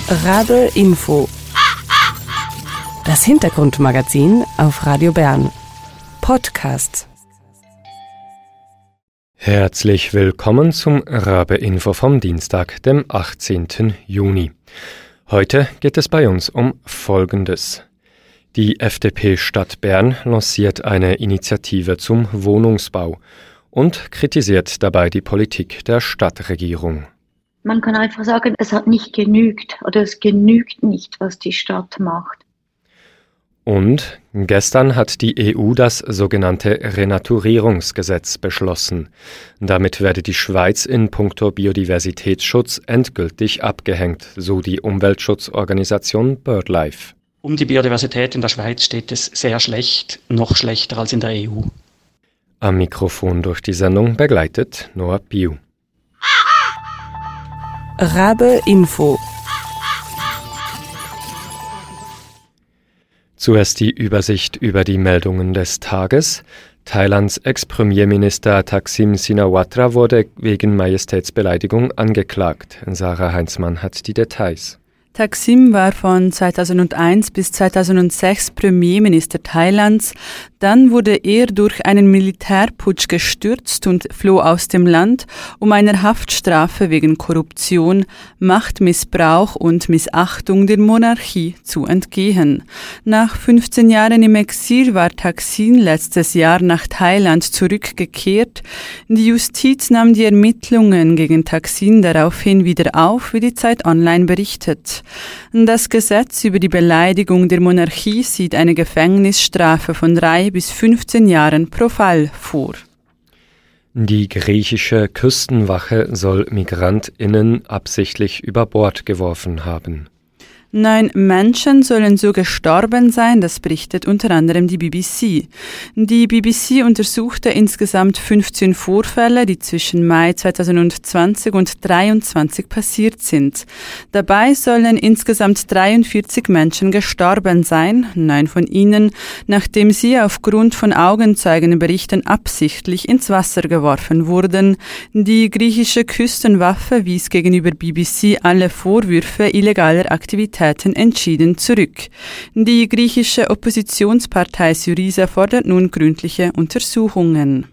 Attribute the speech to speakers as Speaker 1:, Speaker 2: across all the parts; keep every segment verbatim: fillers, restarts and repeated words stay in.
Speaker 1: Rabe Info. Das Hintergrundmagazin auf Radio Bern. Podcast.
Speaker 2: Herzlich willkommen zum Rabe Info vom Dienstag, dem achtzehnten Juni. Heute geht es bei uns um Folgendes. Die F D P Stadt Bern lanciert eine Initiative zum Wohnungsbau und kritisiert dabei die Politik der Stadtregierung.
Speaker 3: Man kann einfach sagen, es hat nicht genügt oder es genügt nicht, was die Stadt macht.
Speaker 2: Und gestern hat die E U das sogenannte Renaturierungsgesetz beschlossen. Damit werde die Schweiz in puncto Biodiversitätsschutz endgültig abgehängt, so die Umweltschutzorganisation BirdLife.
Speaker 4: Um die Biodiversität in der Schweiz steht es sehr schlecht, noch schlechter als in der E U.
Speaker 2: Am Mikrofon durch die Sendung begleitet Noah Piu.
Speaker 1: Rabe Info.
Speaker 2: Zuerst die Übersicht über die Meldungen des Tages. Thailands Ex-Premierminister Thaksin Shinawatra wurde wegen Majestätsbeleidigung angeklagt. Sarah Heinzmann hat die Details.
Speaker 5: Thaksin war von zweitausendeins bis zweitausendsechs Premierminister Thailands. Dann wurde er durch einen Militärputsch gestürzt und floh aus dem Land, um einer Haftstrafe wegen Korruption, Machtmissbrauch und Missachtung der Monarchie zu entgehen. Nach fünfzehn Jahren im Exil war Thaksin letztes Jahr nach Thailand zurückgekehrt. Die Justiz nahm die Ermittlungen gegen Thaksin daraufhin wieder auf, wie die Zeit Online berichtet. Das Gesetz über die Beleidigung der Monarchie sieht eine Gefängnisstrafe von drei bis fünfzehn Jahren pro Fall vor.
Speaker 2: Die griechische Küstenwache soll MigrantInnen absichtlich über Bord geworfen haben.
Speaker 5: Neun Menschen sollen so gestorben sein, das berichtet unter anderem die B B C. Die B B C untersuchte insgesamt fünfzehn Vorfälle, die zwischen Mai zweitausendzwanzig und zweitausenddreiundzwanzig passiert sind. Dabei sollen insgesamt dreiundvierzig Menschen gestorben sein, neun von ihnen, nachdem sie aufgrund von Augenzeugenberichten absichtlich ins Wasser geworfen wurden. Die griechische Küstenwache wies gegenüber B B C alle Vorwürfe illegaler Aktivitäten entschieden zurück. Die griechische Oppositionspartei Syriza fordert nun gründliche Untersuchungen.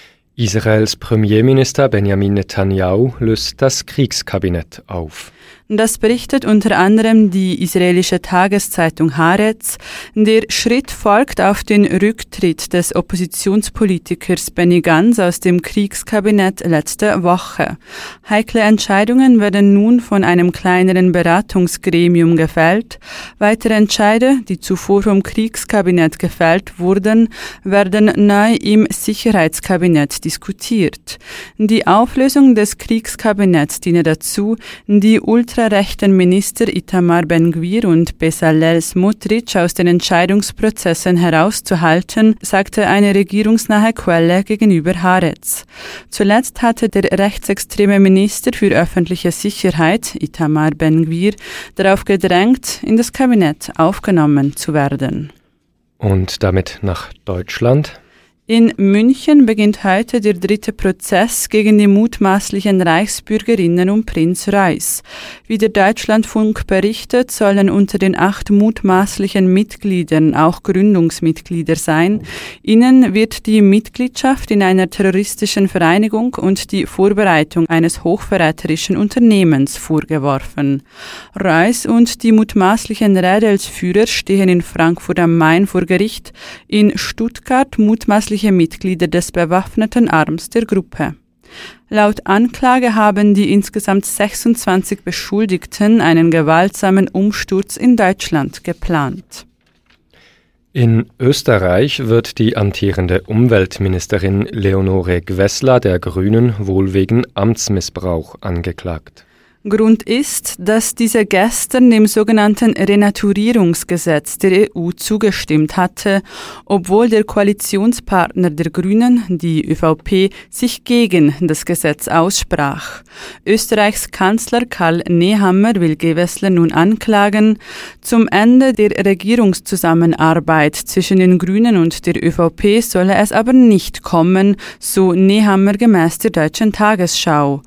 Speaker 2: Israels Premierminister Benjamin Netanyahu löst das Kriegskabinett auf.
Speaker 5: Das berichtet unter anderem die israelische Tageszeitung Haaretz. Der Schritt folgt auf den Rücktritt des Oppositionspolitikers Benny Gantz aus dem Kriegskabinett letzte Woche. Heikle Entscheidungen werden nun von einem kleineren Beratungsgremium gefällt. Weitere Entscheide, die zuvor vom Kriegskabinett gefällt wurden, werden neu im Sicherheitskabinett diskutiert. Die Auflösung des Kriegskabinetts diene dazu, die ultrarechten Minister Itamar Ben-Gvir und Bezalel Smotrich aus den Entscheidungsprozessen herauszuhalten, sagte eine regierungsnahe Quelle gegenüber Haaretz. Zuletzt hatte der rechtsextreme Minister für öffentliche Sicherheit, Itamar Ben-Gvir, darauf gedrängt, in das Kabinett aufgenommen zu werden.
Speaker 2: Und damit nach Deutschland.
Speaker 5: In München beginnt heute der dritte Prozess gegen die mutmaßlichen Reichsbürgerinnen um Prinz Reis. Wie der Deutschlandfunk berichtet, sollen unter den acht mutmaßlichen Mitgliedern auch Gründungsmitglieder sein. Ihnen wird die Mitgliedschaft in einer terroristischen Vereinigung und die Vorbereitung eines hochverräterischen Unternehmens vorgeworfen. Reis und die mutmaßlichen Rädelsführer stehen in Frankfurt am Main vor Gericht, in Stuttgart mutmaßlich Mitglieder des bewaffneten Arms der Gruppe. Laut Anklage haben die insgesamt sechsundzwanzig Beschuldigten einen gewaltsamen Umsturz in Deutschland geplant.
Speaker 2: In Österreich wird die amtierende Umweltministerin Leonore Gewessler der Grünen wohl wegen Amtsmissbrauch angeklagt.
Speaker 5: Grund ist, dass diese gestern dem sogenannten Renaturierungsgesetz der E U zugestimmt hatte, obwohl der Koalitionspartner der Grünen, die ÖVP, sich gegen das Gesetz aussprach. Österreichs Kanzler Karl Nehammer will Gewessler nun anklagen. Zum Ende der Regierungszusammenarbeit zwischen den Grünen und der ÖVP solle es aber nicht kommen, so Nehammer gemäß der Deutschen Tagesschau.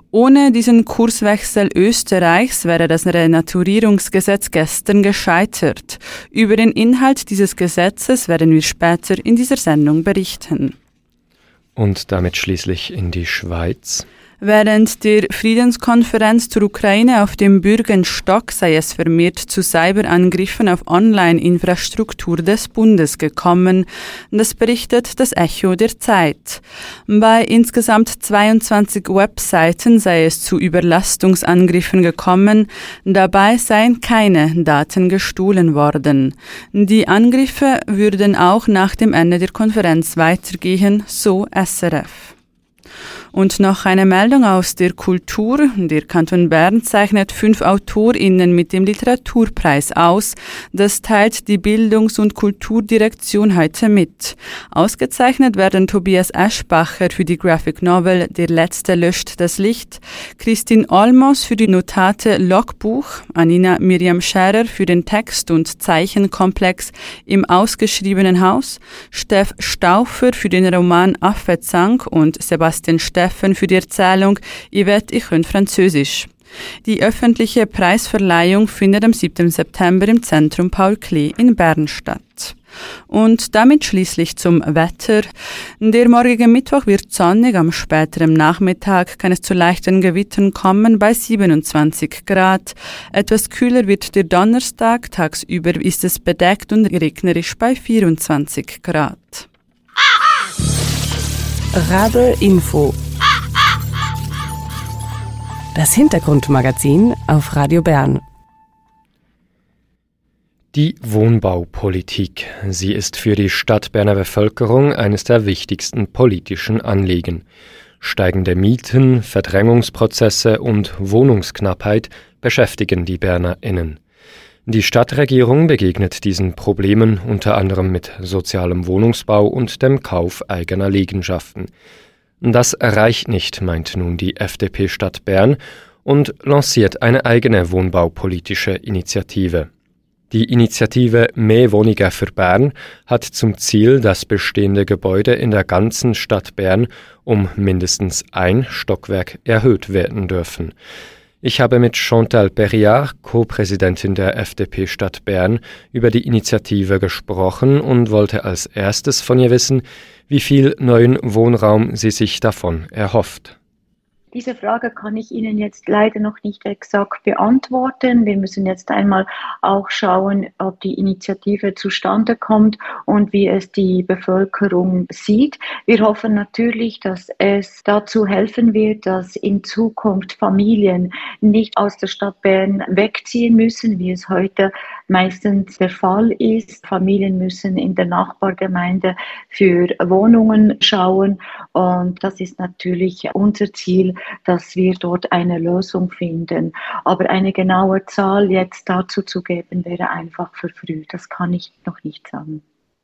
Speaker 5: Ohne diesen Kurswechsel Österreichs wäre das Renaturierungsgesetz gestern gescheitert. Über den Inhalt dieses Gesetzes werden wir später in dieser Sendung berichten.
Speaker 2: Und damit schließlich in die Schweiz.
Speaker 5: Während der Friedenskonferenz zur Ukraine auf dem Bürgenstock sei es vermehrt zu Cyberangriffen auf Online-Infrastruktur des Bundes gekommen. Das berichtet das Echo der Zeit. Bei insgesamt zweiundzwanzig Webseiten sei es zu Überlastungsangriffen gekommen. Dabei seien keine Daten gestohlen worden. Die Angriffe würden auch nach dem Ende der Konferenz weitergehen, so S R F. Und noch eine Meldung aus der Kultur. Der Kanton Bern zeichnet fünf AutorInnen mit dem Literaturpreis aus. Das teilt die Bildungs- und Kulturdirektion heute mit. Ausgezeichnet werden Tobias Eschbacher für die Graphic Novel Der Letzte löscht das Licht, Christine Olmos für die Notate Logbuch, Anina Miriam Scherer für den Text- und Zeichenkomplex Im ausgeschriebenen Haus, Steff Stauffer für den Roman Affezang und Sebastian Steffen für die Erzählung Yvette, ich kann Französisch. Die öffentliche Preisverleihung findet am siebten September im Zentrum Paul Klee in Bern statt. Und damit schließlich zum Wetter. Der morgige Mittwoch wird sonnig, am späteren Nachmittag kann es zu leichten Gewittern kommen bei siebenundzwanzig Grad. Etwas kühler wird der Donnerstag, tagsüber ist es bedeckt und regnerisch bei vierundzwanzig Grad.
Speaker 1: Rabe Info. Das Hintergrundmagazin auf Radio Bern.
Speaker 2: Die Wohnbaupolitik. Sie ist für die Stadtberner Bevölkerung eines der wichtigsten politischen Anliegen. Steigende Mieten, Verdrängungsprozesse und Wohnungsknappheit beschäftigen die BernerInnen. Die Stadtregierung begegnet diesen Problemen unter anderem mit sozialem Wohnungsbau und dem Kauf eigener Liegenschaften. Das reicht nicht, meint nun die F D P Stadt Bern und lanciert eine eigene wohnbaupolitische Initiative. Die Initiative Mehr Wohnungen für Bern hat zum Ziel, dass bestehende Gebäude in der ganzen Stadt Bern um mindestens ein Stockwerk erhöht werden dürfen. Ich habe mit Chantal Perriard, Co-Präsidentin der F D P Stadt Bern, über die Initiative gesprochen und wollte als erstes von ihr wissen, wie viel neuen Wohnraum sie sich davon erhofft.
Speaker 3: Diese Frage kann ich Ihnen jetzt leider noch nicht exakt beantworten. Wir müssen jetzt einmal auch schauen, ob die Initiative zustande kommt und wie es die Bevölkerung sieht. Wir hoffen natürlich, dass es dazu helfen wird, dass in Zukunft Familien nicht aus der Stadt Bern wegziehen müssen, wie es heute meistens der Fall ist. Familien müssen in der Nachbargemeinde für Wohnungen schauen und das ist natürlich unser Ziel, dass wir dort eine Lösung finden. Aber eine genaue Zahl jetzt dazu zu geben, wäre einfach verfrüht. Das kann ich noch nicht sagen.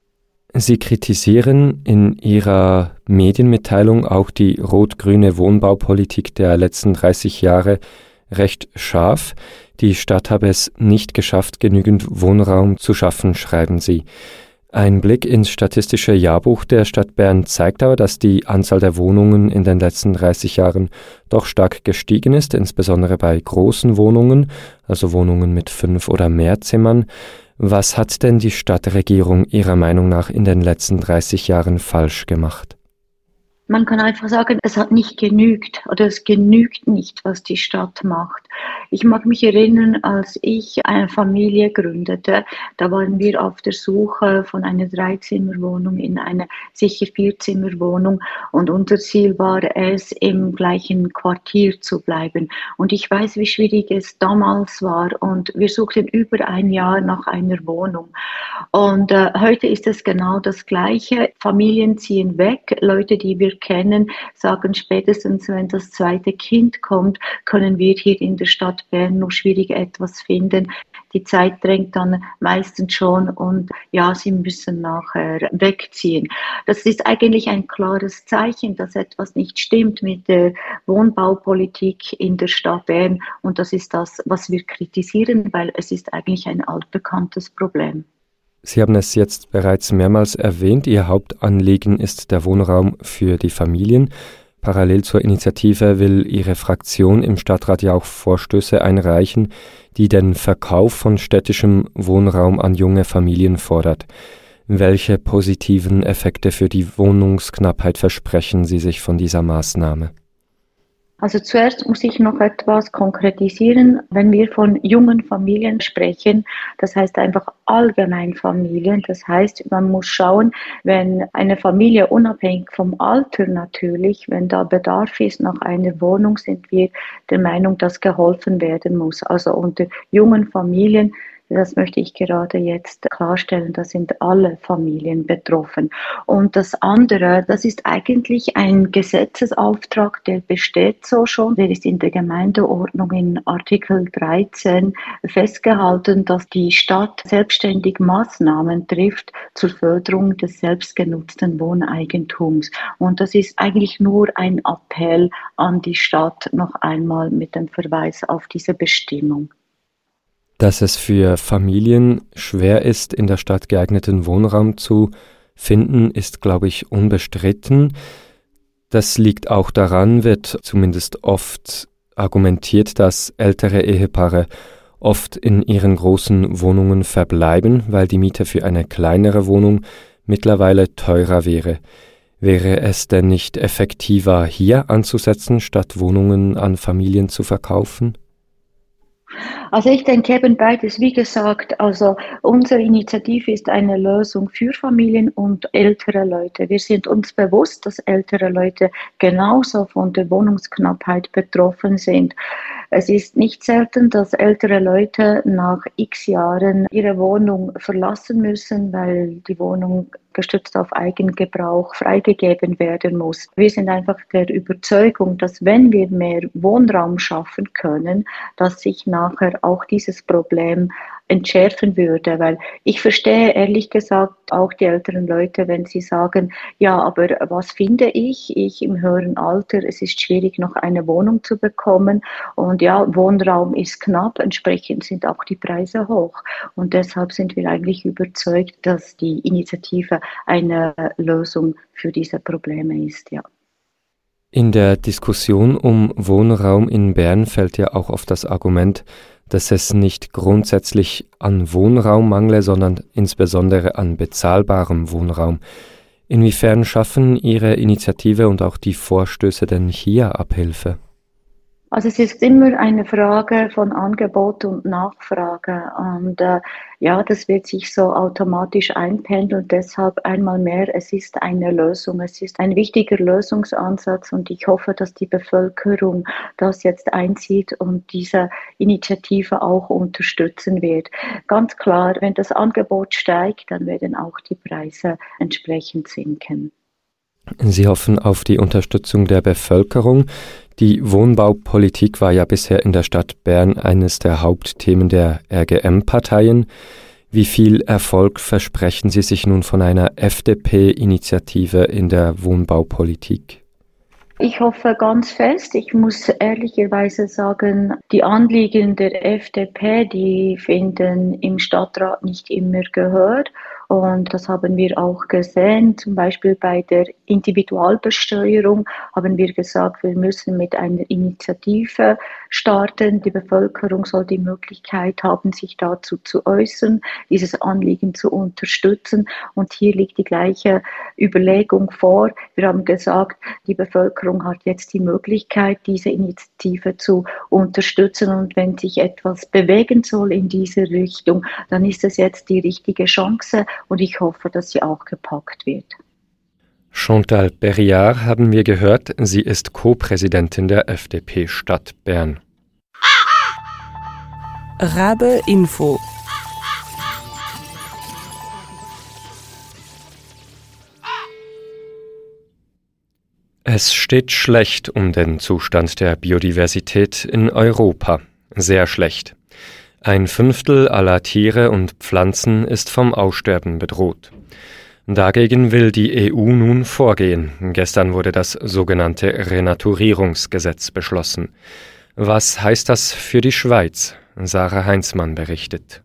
Speaker 2: Sie kritisieren in Ihrer Medienmitteilung auch die rot-grüne Wohnbaupolitik der letzten dreißig Jahre recht scharf. Die Stadt habe es nicht geschafft, genügend Wohnraum zu schaffen, schreiben Sie. Ein Blick ins statistische Jahrbuch der Stadt Bern zeigt aber, dass die Anzahl der Wohnungen in den letzten dreißig Jahren doch stark gestiegen ist, insbesondere bei großen Wohnungen, also Wohnungen mit fünf oder mehr Zimmern. Was hat denn die Stadtregierung Ihrer Meinung nach in den letzten dreißig Jahren falsch gemacht?
Speaker 3: Man kann einfach sagen, es hat nicht genügt oder es genügt nicht, was die Stadt macht. Ich mag mich erinnern, als ich eine Familie gründete, da waren wir auf der Suche von einer Dreizimmerwohnung in eine sicher Vierzimmerwohnung und unser Ziel war es, im gleichen Quartier zu bleiben. Und ich weiß, wie schwierig es damals war und wir suchten über ein Jahr nach einer Wohnung. Und äh, heute ist es genau das Gleiche. Familien ziehen weg, Leute, die wir kennen, sagen spätestens, wenn das zweite Kind kommt, können wir hier in der Stadt Bern nur schwierig etwas finden. Die Zeit drängt dann meistens schon und ja, sie müssen nachher wegziehen. Das ist eigentlich ein klares Zeichen, dass etwas nicht stimmt mit der Wohnbaupolitik in der Stadt Bern und das ist das, was wir kritisieren, weil es ist eigentlich ein altbekanntes Problem.
Speaker 2: Sie haben es jetzt bereits mehrmals erwähnt, Ihr Hauptanliegen ist der Wohnraum für die Familien. Parallel zur Initiative will Ihre Fraktion im Stadtrat ja auch Vorstöße einreichen, die den Verkauf von städtischem Wohnraum an junge Familien fordert. Welche positiven Effekte für die Wohnungsknappheit versprechen Sie sich von dieser Maßnahme?
Speaker 3: Also zuerst muss ich noch etwas konkretisieren. Wenn wir von jungen Familien sprechen, das heißt einfach allgemein Familien. Das heißt, man muss schauen, wenn eine Familie unabhängig vom Alter natürlich, wenn da Bedarf ist nach einer Wohnung, sind wir der Meinung, dass geholfen werden muss. Also unter jungen Familien, das möchte ich gerade jetzt klarstellen, da sind alle Familien betroffen. Und das andere, das ist eigentlich ein Gesetzesauftrag, der besteht so schon. Der ist in der Gemeindeordnung in Artikel dreizehn festgehalten, dass die Stadt selbstständig Maßnahmen trifft zur Förderung des selbstgenutzten Wohneigentums. Und das ist eigentlich nur ein Appell an die Stadt, noch einmal mit dem Verweis auf diese Bestimmung.
Speaker 2: Dass es für Familien schwer ist, in der Stadt geeigneten Wohnraum zu finden, ist, glaube ich, unbestritten. Das liegt auch daran, wird zumindest oft argumentiert, dass ältere Ehepaare oft in ihren großen Wohnungen verbleiben, weil die Miete für eine kleinere Wohnung mittlerweile teurer wäre. Wäre es denn nicht effektiver, hier anzusetzen, statt Wohnungen an Familien zu verkaufen?
Speaker 3: Also ich denke eben beides, wie gesagt, also unsere Initiative ist eine Lösung für Familien und ältere Leute. Wir sind uns bewusst, dass ältere Leute genauso von der Wohnungsknappheit betroffen sind. Es ist nicht selten, dass ältere Leute nach x Jahren ihre Wohnung verlassen müssen, weil die Wohnung gestützt auf Eigengebrauch freigegeben werden muss. Wir sind einfach der Überzeugung, dass wenn wir mehr Wohnraum schaffen können, dass sich nachher auch dieses Problem entschärfen würde, weil ich verstehe ehrlich gesagt auch die älteren Leute, wenn sie sagen, ja, aber was finde ich? Ich im höheren Alter, es ist schwierig, noch eine Wohnung zu bekommen und ja, Wohnraum ist knapp, entsprechend sind auch die Preise hoch und deshalb sind wir eigentlich überzeugt, dass die Initiative eine Lösung für diese Probleme ist, ja.
Speaker 2: In der Diskussion um Wohnraum in Bern fällt ja auch oft das Argument, dass es nicht grundsätzlich an Wohnraum mangle, sondern insbesondere an bezahlbarem Wohnraum. Inwiefern schaffen Ihre Initiative und auch die Vorstöße denn hier Abhilfe?
Speaker 3: Also es ist immer eine Frage von Angebot und Nachfrage und äh, ja, das wird sich so automatisch einpendeln und deshalb einmal mehr, es ist eine Lösung, es ist ein wichtiger Lösungsansatz und ich hoffe, dass die Bevölkerung das jetzt einzieht und diese Initiative auch unterstützen wird. Ganz klar, wenn das Angebot steigt, dann werden auch die Preise entsprechend sinken.
Speaker 2: Sie hoffen auf die Unterstützung der Bevölkerung. Die Wohnbaupolitik war ja bisher in der Stadt Bern eines der Hauptthemen der R G M-Parteien. Wie viel Erfolg versprechen Sie sich nun von einer F D P-Initiative in der Wohnbaupolitik?
Speaker 3: Ich hoffe ganz fest. Ich muss ehrlicherweise sagen, die Anliegen der F D P, die finden im Stadtrat nicht immer Gehör. Und das haben wir auch gesehen, zum Beispiel bei der Individualbesteuerung haben wir gesagt, wir müssen mit einer Initiative starten. Die Bevölkerung soll die Möglichkeit haben, sich dazu zu äußern, dieses Anliegen zu unterstützen. Und hier liegt die gleiche Überlegung vor. Wir haben gesagt, die Bevölkerung hat jetzt die Möglichkeit, diese Initiative zu unterstützen. Und wenn sich etwas bewegen soll in diese Richtung, dann ist es jetzt die richtige Chance. Und ich hoffe, dass sie auch gepackt wird.
Speaker 2: Chantal Berriard haben wir gehört. Sie ist Co-Präsidentin der F D P Stadt Bern.
Speaker 1: Rabe Info.
Speaker 2: Es steht schlecht um den Zustand der Biodiversität in Europa. Sehr schlecht. Ein Fünftel aller Tiere und Pflanzen ist vom Aussterben bedroht. Dagegen will die E U nun vorgehen. Gestern wurde das sogenannte Renaturierungsgesetz beschlossen. Was heißt das für die Schweiz? Sarah Heinzmann berichtet.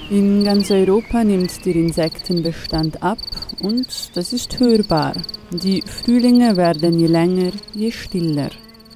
Speaker 5: In ganz Europa nimmt der Insektenbestand ab und das ist hörbar. Die Frühlinge werden je länger, je stiller.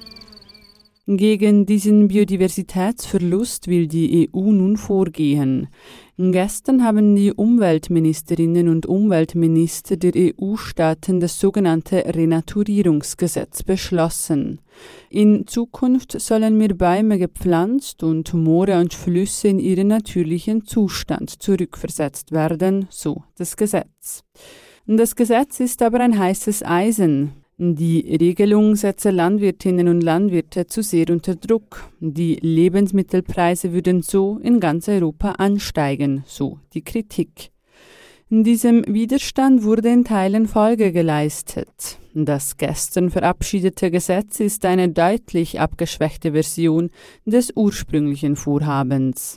Speaker 5: Gegen diesen Biodiversitätsverlust will die E U nun vorgehen. Gestern haben die Umweltministerinnen und Umweltminister der E U-Staaten das sogenannte Renaturierungsgesetz beschlossen. In Zukunft sollen mehr Bäume gepflanzt und Moore und Flüsse in ihren natürlichen Zustand zurückversetzt werden, so das Gesetz. Das Gesetz ist aber ein heißes Eisen. Die Regelung setze Landwirtinnen und Landwirte zu sehr unter Druck. Die Lebensmittelpreise würden so in ganz Europa ansteigen, so die Kritik. In diesem Widerstand wurde in Teilen Folge geleistet. Das gestern verabschiedete Gesetz ist eine deutlich abgeschwächte Version des ursprünglichen Vorhabens.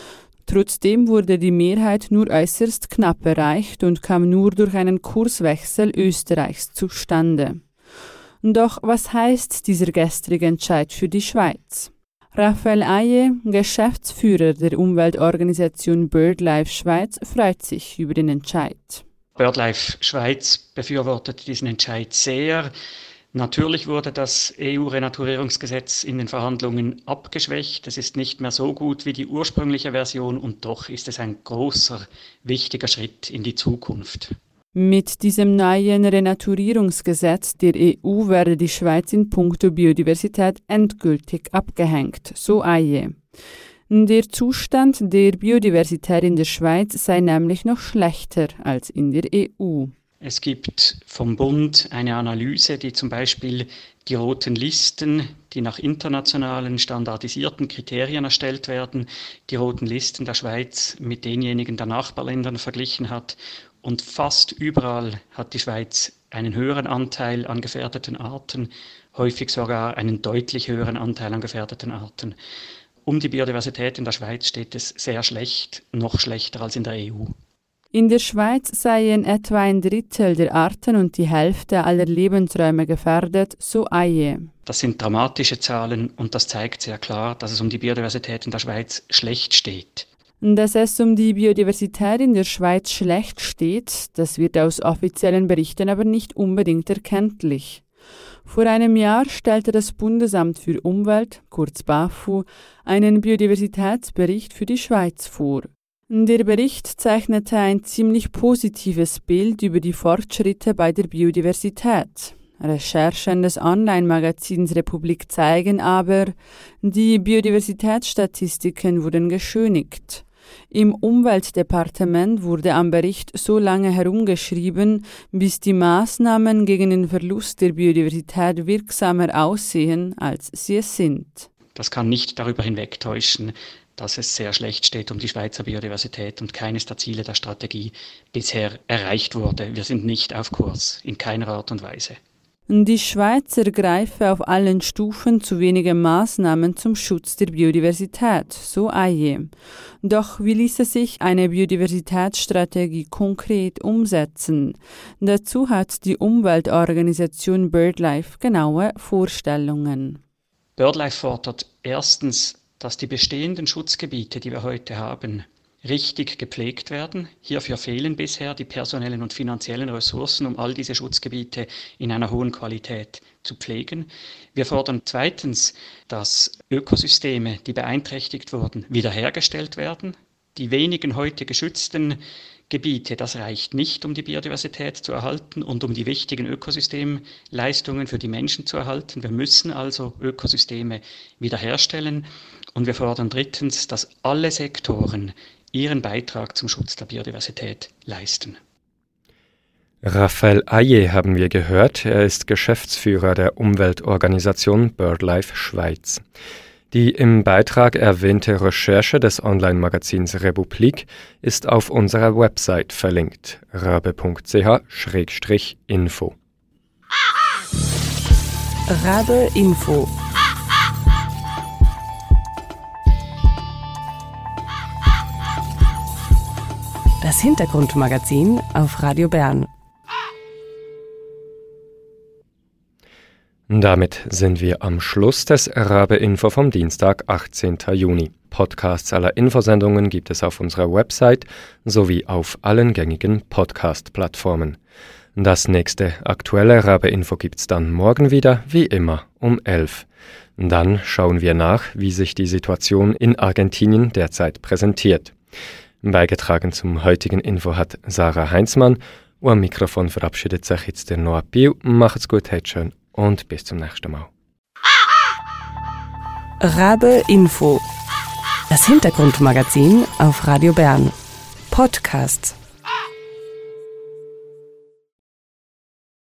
Speaker 5: Trotzdem wurde die Mehrheit nur äußerst knapp erreicht und kam nur durch einen Kurswechsel Österreichs zustande. Doch was heißt dieser gestrige Entscheid für die Schweiz? Raphael Aye, Geschäftsführer der Umweltorganisation BirdLife Schweiz, freut sich über den Entscheid.
Speaker 4: BirdLife Schweiz befürwortet diesen Entscheid sehr. Natürlich wurde das E U-Renaturierungsgesetz in den Verhandlungen abgeschwächt. Es ist nicht mehr so gut wie die ursprüngliche Version und doch ist es ein großer, wichtiger Schritt in die Zukunft.
Speaker 5: Mit diesem neuen Renaturierungsgesetz der E U werde die Schweiz in puncto Biodiversität endgültig abgehängt, so Aye. Der Zustand der Biodiversität in der Schweiz sei nämlich noch schlechter als in der E U.
Speaker 4: Es gibt vom Bund eine Analyse, die zum Beispiel die roten Listen, die nach internationalen standardisierten Kriterien erstellt werden, die roten Listen der Schweiz mit denjenigen der Nachbarländern verglichen hat. Und fast überall hat die Schweiz einen höheren Anteil an gefährdeten Arten, häufig sogar einen deutlich höheren Anteil an gefährdeten Arten. Um die Biodiversität in der Schweiz steht es sehr schlecht, noch schlechter als in der E U.
Speaker 5: In der Schweiz seien etwa ein Drittel der Arten und die Hälfte aller Lebensräume gefährdet, so Aye.
Speaker 4: Das sind dramatische Zahlen und das zeigt sehr klar, dass es um die Biodiversität in der Schweiz schlecht steht.
Speaker 5: Dass es um die Biodiversität in der Schweiz schlecht steht, das wird aus offiziellen Berichten aber nicht unbedingt erkenntlich. Vor einem Jahr stellte das Bundesamt für Umwelt, kurz BAFU, einen Biodiversitätsbericht für die Schweiz vor. Der Bericht zeichnete ein ziemlich positives Bild über die Fortschritte bei der Biodiversität. Recherchen des Online-Magazins Republik zeigen aber, die Biodiversitätsstatistiken wurden geschönigt. Im Umweltdepartement wurde am Bericht so lange herumgeschrieben, bis die Maßnahmen gegen den Verlust der Biodiversität wirksamer aussehen, als sie es sind.
Speaker 4: Das kann nicht darüber hinwegtäuschen, dass es sehr schlecht steht um die Schweizer Biodiversität und keines der Ziele der Strategie bisher erreicht wurde. Wir sind nicht auf Kurs, in keiner Art und Weise.
Speaker 5: Die Schweiz ergreife auf allen Stufen zu wenige Maßnahmen zum Schutz der Biodiversität, so Aye. Doch wie ließe sich eine Biodiversitätsstrategie konkret umsetzen? Dazu hat die Umweltorganisation BirdLife genaue Vorstellungen.
Speaker 4: BirdLife fordert erstens, dass die bestehenden Schutzgebiete, die wir heute haben, richtig gepflegt werden. Hierfür fehlen bisher die personellen und finanziellen Ressourcen, um all diese Schutzgebiete in einer hohen Qualität zu pflegen. Wir fordern zweitens, dass Ökosysteme, die beeinträchtigt wurden, wiederhergestellt werden. Die wenigen heute geschützten Gebiete, das reicht nicht, um die Biodiversität zu erhalten und um die wichtigen Ökosystemleistungen für die Menschen zu erhalten. Wir müssen also Ökosysteme wiederherstellen. Und wir fordern drittens, dass alle Sektoren ihren Beitrag zum Schutz der Biodiversität leisten.
Speaker 2: Raphael Aye haben wir gehört. Er ist Geschäftsführer der Umweltorganisation BirdLife Schweiz. Die im Beitrag erwähnte Recherche des Online-Magazins Republik ist auf unserer Website verlinkt: rabe punkt c h schrägstrich info.
Speaker 1: Rabe Info. Das Hintergrundmagazin auf Radio Bern.
Speaker 2: Damit sind wir am Schluss des Rabe Info vom Dienstag, achtzehnten Juni. Podcasts aller Infosendungen gibt es auf unserer Website sowie auf allen gängigen Podcast-Plattformen. Das nächste aktuelle Rabe-Info gibt's dann morgen wieder, wie immer, um elf. Dann schauen wir nach, wie sich die Situation in Argentinien derzeit präsentiert. Beigetragen zum heutigen Info hat Sarah Heinzmann. Und am Mikrofon verabschiedet sich jetzt der Noah Piu. Macht's gut, habt schön und bis zum nächsten Mal.
Speaker 1: Rabe Info. Das Hintergrundmagazin auf Radio Bern. Podcasts.